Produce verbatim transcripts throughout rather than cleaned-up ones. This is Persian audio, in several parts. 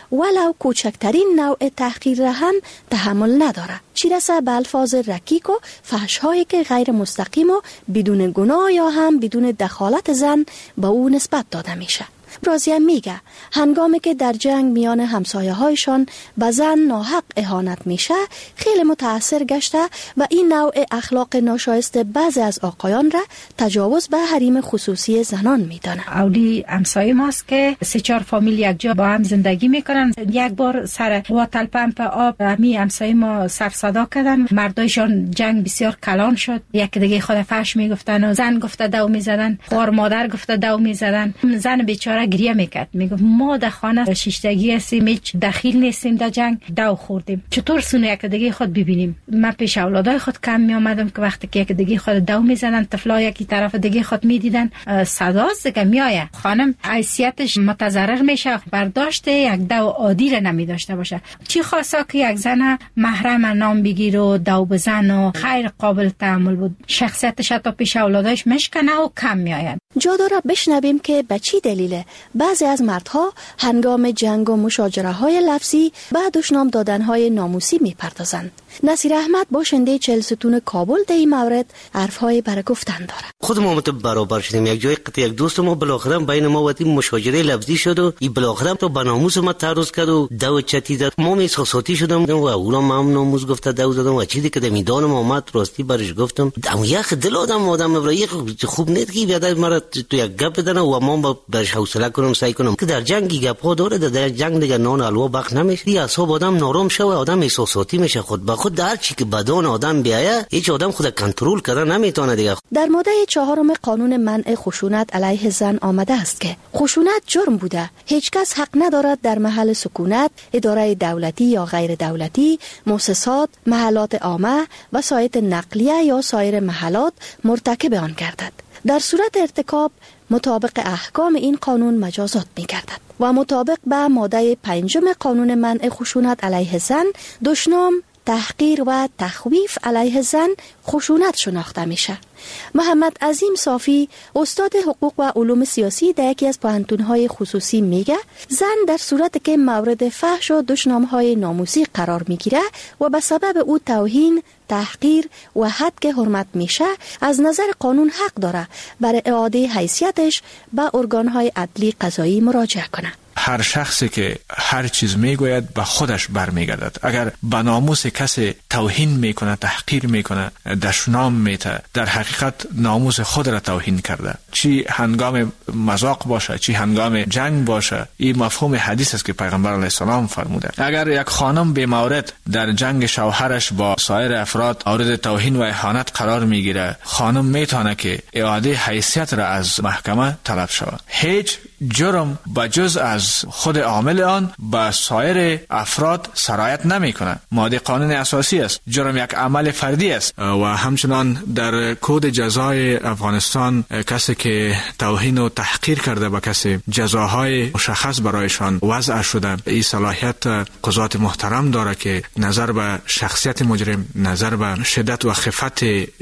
ولو کوچکترین نوع تحقیر را هم تحمل نداره، چی رسه به الفاظ رکیک و فحش‌هایی که غیر مستقیم و بدون گناه یا هم بدون دخالت زن به او نسبت داده میشه. برازیل میگه هنگامی که در جنگ میان همسایه هایشان به زن ناحق اهانت میشه خیلی متاثر گشته و این نوع اخلاق ناشایست بعضی از آقایان را تجاوز به حریم خصوصی زنان میدانه. اولی همسایه ماست که سه چهار فامیل یک جا با هم زندگی میکنن. یک بار سر واتل پمپ آب می همسایه ما سر صدا کردن، مردایشان جنگ بسیار کلان شد، یک دیگه خود فحش میگفتن و زن گفته دو میزدن، خوار مادر گفته دو میزدن. زن بیچاره گریه میکرد، میگفت ما در خانه شیشتگی هستیم، هیچ دخیل نیستیم در جنگ، دو خوردیم، چطور سونه یک دیگه خود ببینیم؟ من پیش اولادای خود کم می آمدم که وقتی که یک دیگه خود دو میزنن، طفلا یکی طرف دیگه خود میدیدن، صدا دیگه میآید. خانم حیثیتش متضرر میشه، برداشت یک دو عادی را نمی داشته باشه. چی خاصا که یک زن محرم نام بگیره و دو بزن و خیر قابل تحمل بود، شخصیتش تا پیش اولادایش مشکنه و کم میآید. جا داره بشنویم که به چی دلیله بعضی از مردها هنگام جنگ و مشاجره های لفظی به دشنام دادن های ناموسی میپردازند. نصیر احمد باشنده چهل ستون کابل در این مورد حرفهای برای گفتن داره. خود ما مت برابر شدیم، یک جای قطع یک دوست ما بالاخره بین ما و این مشاجره لفظی شد و این بالاخره تو به ناموس ما تعرض کرد و دو چتی داد. ما احساساتی شدم و اولا ما هم ناموس گفته دو زدم و چیزی که میدان ما اومد راستی برش گفتم دم یک دل آدم آدم برای خوب نیست که بیاد مرا تو یک گپ بدن و ما برش حوصله کنم سعی کنم که در جنگی گپ ها داره، در جنگ دیگه نان الوا بخ نمیشه، دی اعصاب آدم نارم شه و آدم احساساتی میشه. خود به خود هر چی که بدن آدم بیایه هیچ آدم خود کنترل کردن نمیتونه دیگه. در ماده چهارم قانون منع خشونت علیه زن آمده است که خشونت جرم بوده، هیچ کس حق ندارد در محل سکونت، اداره دولتی یا غیر دولتی، مؤسسات، محلات عامه، وسایط نقلیه یا سایر محلات مرتکب آن گردد. در صورت ارتکاب مطابق احکام این قانون مجازات می گردد و مطابق به ماده پنجم قانون منع خشونت علیه زن دشنام، تحقیر و تخویف علیه زن خشونت شناخته میشه. محمد عظیم صافی استاد حقوق و علوم سیاسی در یکی از پوهنتون‌های خصوصی میگه زن در صورتی که مورد فحش و دشنام‌های ناموسی قرار میگیره و به سبب او توهین، تحقیر و حد حرمت میشه، از نظر قانون حق داره برای اعاده حیثیتش به ارگان‌های عدلی قضایی مراجعه کنه. هر شخصی که هر چیز میگوید به خودش برمیگردد. اگر به ناموس کسی توهین میکنه، تحقیر میکنه، دشنام میته، در حقیقت ناموس خود را توهین کرده. چی هنگام مذاق باشه، چی هنگام جنگ باشه، این مفهوم حدیث است که پیغمبر علیه السلام فرموده. اگر یک خانم به مورد در جنگ شوهرش با سایر افراد مورد توهین و اهانت قرار میگیره، خانم میتونه که اعاده حیثیت را از محکمه طلب شود. هیچ جرم بجز از خود عامل آن به سایر افراد سرایت نمی کنه. ماده قانون اساسی است. جرم یک عمل فردی است و همچنان در کد جزای افغانستان کسی که توهین و تحقیر کرده به کسی جزاهای مشخص برایشان وضع شده. این صلاحیت قضات محترم داره که نظر به شخصیت مجرم، نظر به شدت و خفت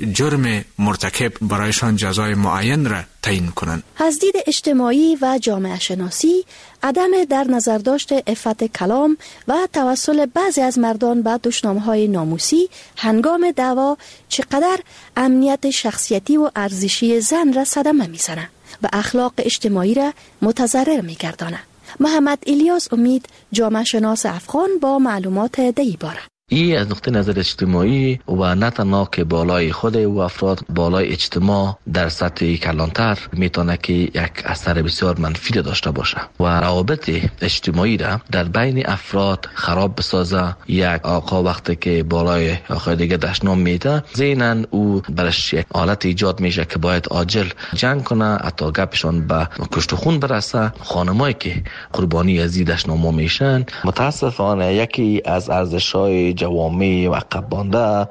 جرم مرتکب برایشان جزای معین را تعیین کنند. از دید اجتماعی و جامعه شناسی، عدم در نظر داشت عفت کلام و توسل بعضی از مردان به دشنام‌های ناموسی هنگام دعوا چقدر امنیت شخصیتی و ارزشی زن را صدمه می‌زنه و اخلاق اجتماعی را متضرر می‌گردانه. محمد الیاس امید، جامعه شناس افغان، با معلومات دیباره. ای از نقطه نظر اجتماعی و نه تنها که بالای خود و افراد، بالای اجتماع در سطح کلانتر میتونه که یک اثر بسیار منفی داشته باشه و روابط اجتماعی را در بین افراد خراب بسازه. یک آقا وقتی که بالای آقای دیگه دشنام میده، ذهناً او برش حالت ایجاد میشه که باید عاجل جنگ کنه، حتی گپشان به کشت و خون برسه. خانمایی که قربانی از این دشنام‌ها میشن متاسفانه یکی از ارزش‌های جوامع عقب مانده،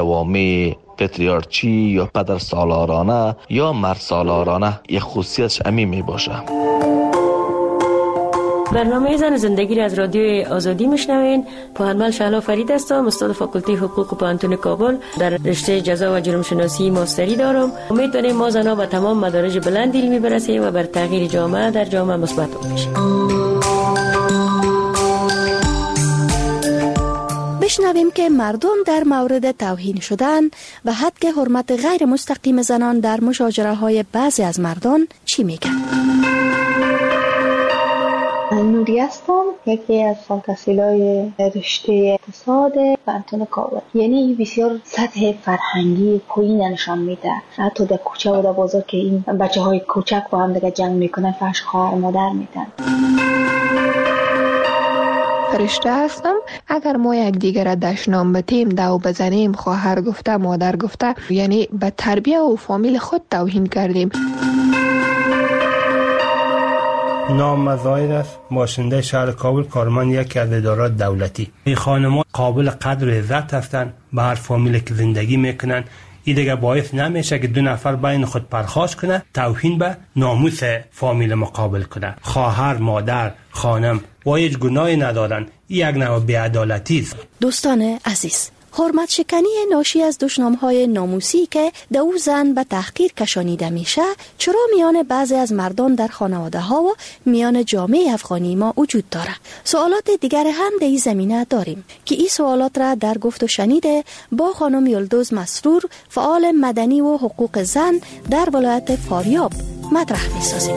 جوامع پتریارچی یا پدر سالارانه یا مرد سالارانه، یک خصوصیتش همین می باشه. برنامه زن زندگی را از رادیوی آزادی میشنوین. پوهنمند شهلا فرید هستم، استاد فاکولته حقوق پوهنتون کابل، در رشته جزا و جرم شناسی ماستری دارم. امید داریم ما زنها به تمام مدارج بلند علمی برسیم و بر تغییر جامعه در جامعه مثبت باشیم. میشنویم که مردم در مورد توهین شدن و حد حرمت غیر مستقیم زنان در مشاجره های بعضی از مردان چی میگن. نوری هستم، یکی از فانتزیلای رشته اقتصاد پانتون کابل. یعنی بسیار سطح فرهنگی پایین نشان میده. حتی در کوچه و در بازار که این بچه های کوچک با هم دیگه جنگ میکنن، فحش خواهر مادر میدن. فرشته هستم. اگر ما یک دیگر را دشنام بتیم، دو بزنیم، خواهر گفته، مادر گفته، یعنی به تربیه و فامیل خود توهین کردیم. نام مزاید است، باشنده شهر کابل، کارمند یکی از ادارات دولتی. این خانم‌ها قابل قدر و عزت هستند، به هر فامیلی که زندگی میکنن. این دیگه باعث نمیشه که دو نفر بین خود پرخاش کنه، توهین به ناموس فامیل مقابل کنه. خواهر، مادر، خانم و هیچ گناهی ندارن. این یک نوع بی‌عدالتی است. دوستان عزیز، حرمت شکنی ناشی از دشنام‌های ناموسی که در او زن به تحقیر کشانیده میشه، چرا میان بعضی از مردان در خانواده ها و میان جامعه افغانی ما وجود داره؟ سوالات دیگر هم در این زمینه داریم که این سوالات را در گفت و شنیده با خانم یلدوز مسرور، فعال مدنی و حقوق زن در ولایت فاریاب مطرح می‌سازیم.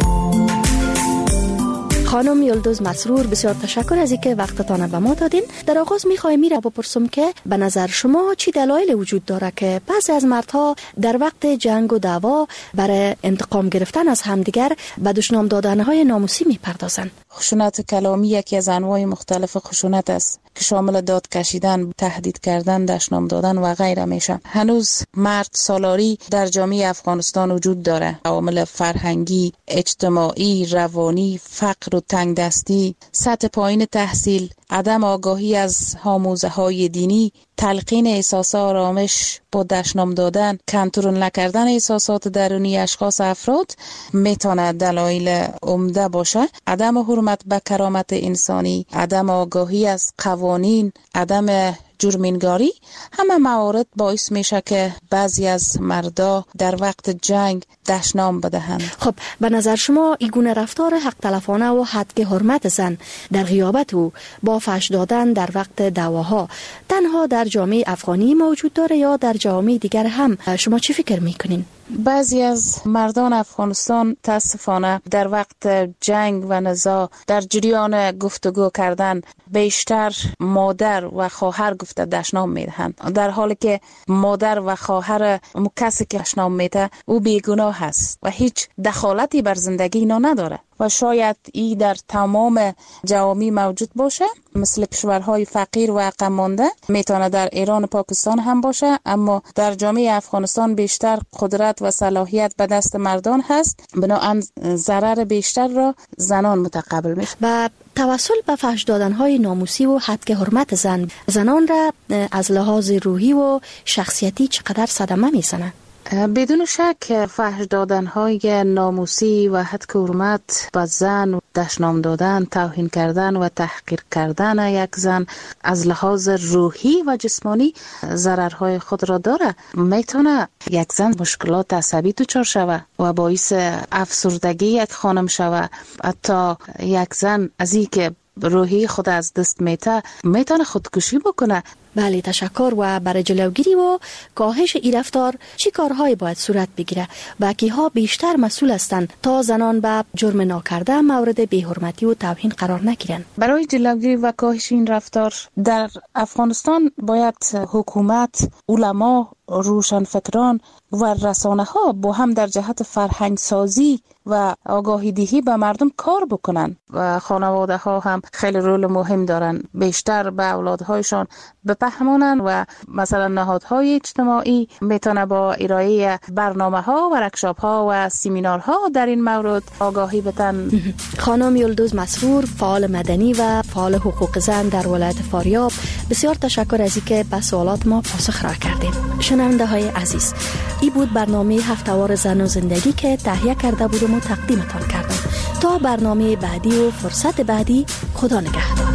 خانم یلدوز مسرور، بسیار تشکر از اینکه وقتتان به ما دادین. در آغاز میخوایم میره بپرسم که به نظر شما چی دلایل وجود داره که بعضی از مردها در وقت جنگ و دعوا برای انتقام گرفتن از همدیگر به دشنام دادنهای ناموسی میپردازن؟ خشونت کلامی یکی از انواع مختلف خشونت است که شامل داد کشیدن، تهدید کردن، دشنام دادن و غیره میشه. هنوز مرد سالاری در جامعه افغانستان وجود داره. عوامل فرهنگی، اجتماعی، روانی، فقر و تنگ دستی، سطح پایین تحصیل، عدم آگاهی از آموزه های دینی، تلقین احساس آرامش با دشنام دادن، کنترل نکردن احساسات درونی اشخاص افراد میتونه دلایل عمده باشه. عدم حرمت به کرامت انسانی، عدم آگاهی از قوانین، عدم جرم‌نگاری، همه موارد باعث میشه که بعضی از مردا در وقت جنگ دشنام بدهند. خب به نظر شما این گونه رفتار حق تلفانه و حد حرمت زن در غیابت و با فحش دادن در وقت دعواها تنها در جامعه افغانی موجود داره یا در جامعه دیگر هم؟ شما چی فکر میکنین؟ بعضی از مردان افغانستان تاسفانه در وقت جنگ و نزاع در جریان گفتگو کردن بیشتر مادر و خواهر گفته دشنام میدهند، در حالی که مادر و خواهر کسی که دشنام میده او بیگناه هست و هیچ دخالتی بر زندگی اینا نداره و شاید ای در تمام جوامع موجود باشه، مثل کشورهای فقیر و عقب مانده. میتونه در ایران و پاکستان هم باشه، اما در جامعه افغانستان بیشتر قدرت و صلاحیت به دست مردان هست، بنابراین ضرر بیشتر را زنان متقبل میشه. و توسل به فحش دادنهای ناموسی و حد حرمت زن زنان را از لحاظ روحی و شخصیتی چقدر صدمه میزنه؟ بدون شک فحش دادن‌های ناموسی و حد حرمت به زن، دشنام دادن، توهین کردن و تحقیر کردن یک زن از لحاظ روحی و جسمانی ضررهای خود را داره. میتونه یک زن مشکلات عصبی دچار شود و باعث افسردگی یک خانم شود. حتی یک زن از این که روحی خود از دست میته میتونه خودکشی بکنه. بله، تشکر. و برای جلوگیری و کاهش این رفتار چی کارهایی باید صورت بگیره و کیها بیشتر مسئول هستند تا زنان به جرم ناکرده مورد بی‌حرمتی و توهین قرار نگیرن؟ برای جلوگیری و کاهش این رفتار در افغانستان باید حکومت، علما، روشنفکران و رسانه ها با هم در جهت فرهنگ سازی و آگاهی دهی به مردم کار بکنن و خانواده ها هم خیلی رول مهم دارن. بیشتر به اولادهایشان بفهمونن و مثلا نهادهای اجتماعی میتونه با ارائه برنامه ها و ورکشاپ ها و سمینار ها در این مورد آگاهی بدن. خانم یلدوز مسرور، فعال مدنی و فعال حقوق زن در ولایت فاریاب، بسیار تشکر از اینکه به سوالات ما پاسخ را کردید. شنونده های عزیز، این بود برنامه هفته‌وار زن و زندگی که تهیه کرده بودم و تقدیمتان کردم. تا برنامه بعدی و فرصت بعدی، خدا نگهدار.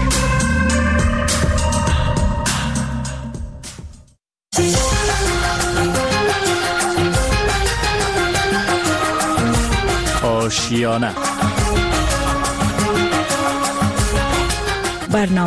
آشیانه. برنامه